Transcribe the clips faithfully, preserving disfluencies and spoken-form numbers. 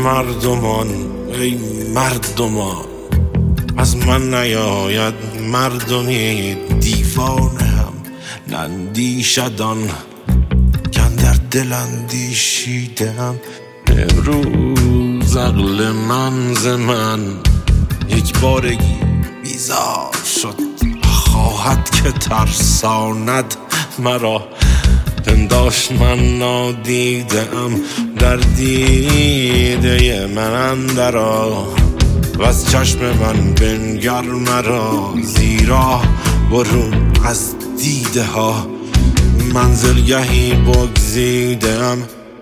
مردمان ای مردمان، از من نیاید مردمی دیوانه هم نندیشدان کن در دل اندیشیدم. امروز عقل من ز من یک بارگی بیزار شد، خواهد که ترساند مرا. پنداشت من نادیدم در دیده من اندرا، و از چشم من بنگر مرا، زیرا برون از دیده ها منزلگهی بگزیدم.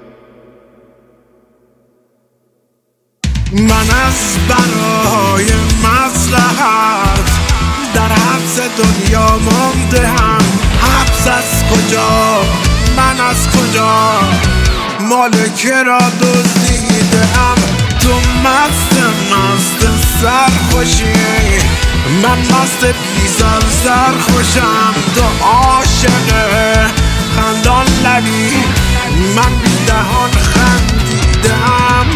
من از برای مصلحت در حبس دنیا مانده هم. حبس از کجا؟ من از کجا؟ مالکه را دزدیدم. تو مست مست سرخوشی، من مست بیزار سرخوشم. تو عاشق خندان لبی، من بی دهان خندیدم.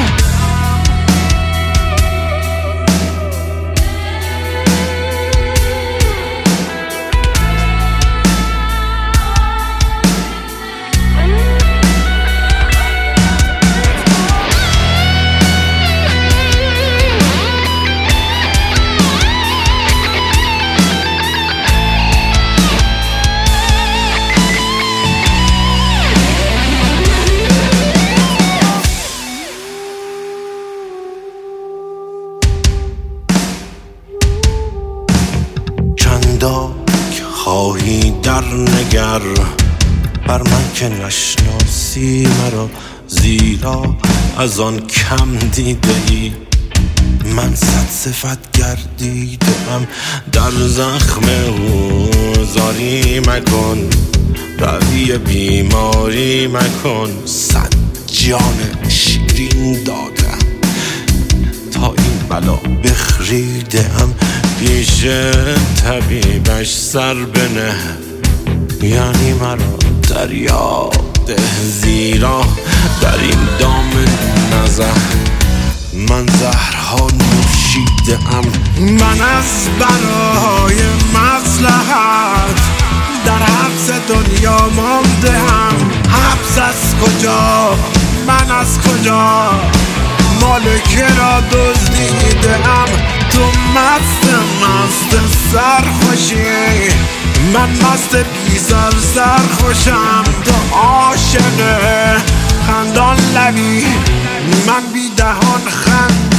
چنداک خواهی در نگر بر من که نشناسی مرا، زیرا از آن کم دیده ای من صد صفت گردیدم. در زخم او زاری مکن، روی بیماری مکن. صد جان شیرین دادم تا این بلا بخریدم. پیش طبیبش سر بنه، یعنی مرا دریا ده، زیرا در این دام نزه من زهرها نوشیدم. من از برای مصلحت در حبس دنیا مانده هم. حبس از کجا؟ من از کجا؟ مالکه را دزدیدم. تو مست مست سرخوشی، من مست بیزار سرخوشم. تو عاشق خندان لبی، من بی دهان خند